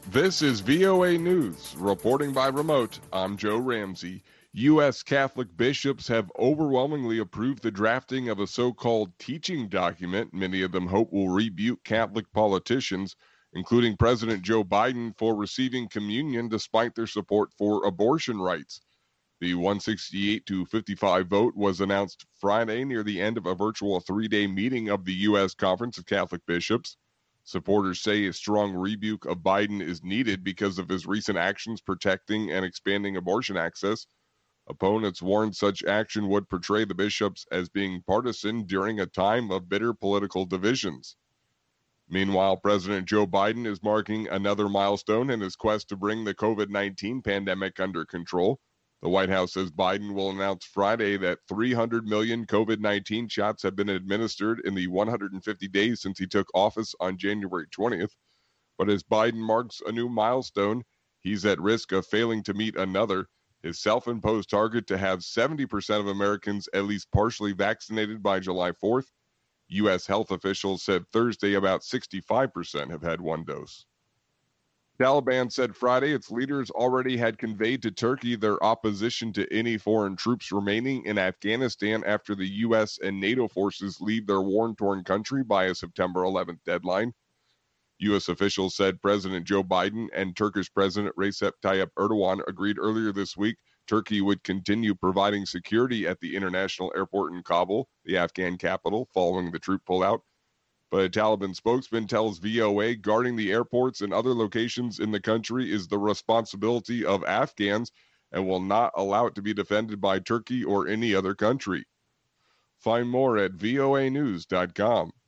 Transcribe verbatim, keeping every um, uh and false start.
This is V O A News. Reporting by remote, I'm Joe Ramsey. U S Catholic bishops have overwhelmingly approved the drafting of a so-called teaching document many of them hope will rebuke Catholic politicians, including President Joe Biden, for receiving communion despite their support for abortion rights. The one sixty-eight to fifty-five vote was announced Friday near the end of a virtual three-day meeting of the U S Conference of Catholic Bishops. Supporters say a strong rebuke of Biden is needed because of his recent actions protecting and expanding abortion access. Opponents warned such action would portray the bishops as being partisan during a time of bitter political divisions. Meanwhile, President Joe Biden is marking another milestone in his quest to bring the covid nineteen pandemic under control. The White House says Biden will announce Friday that three hundred million covid nineteen shots have been administered in the one hundred fifty days since he took office on January twentieth. But as Biden marks a new milestone, he's at risk of failing to meet another, his self-imposed target to have seventy percent of Americans at least partially vaccinated by July fourth. U S health officials said Thursday about sixty-five percent have had one dose. Taliban said Friday its leaders already had conveyed to Turkey their opposition to any foreign troops remaining in Afghanistan after the U S and NATO forces leave their war-torn country by a September eleventh deadline. U S officials said President Joe Biden and Turkish President Recep Tayyip Erdogan agreed earlier this week Turkey would continue providing security at the international airport in Kabul, the Afghan capital, following the troop pullout. But a Taliban spokesman tells V O A guarding the airports and other locations in the country is the responsibility of Afghans and will not allow it to be defended by Turkey or any other country. Find more at V O A news dot com.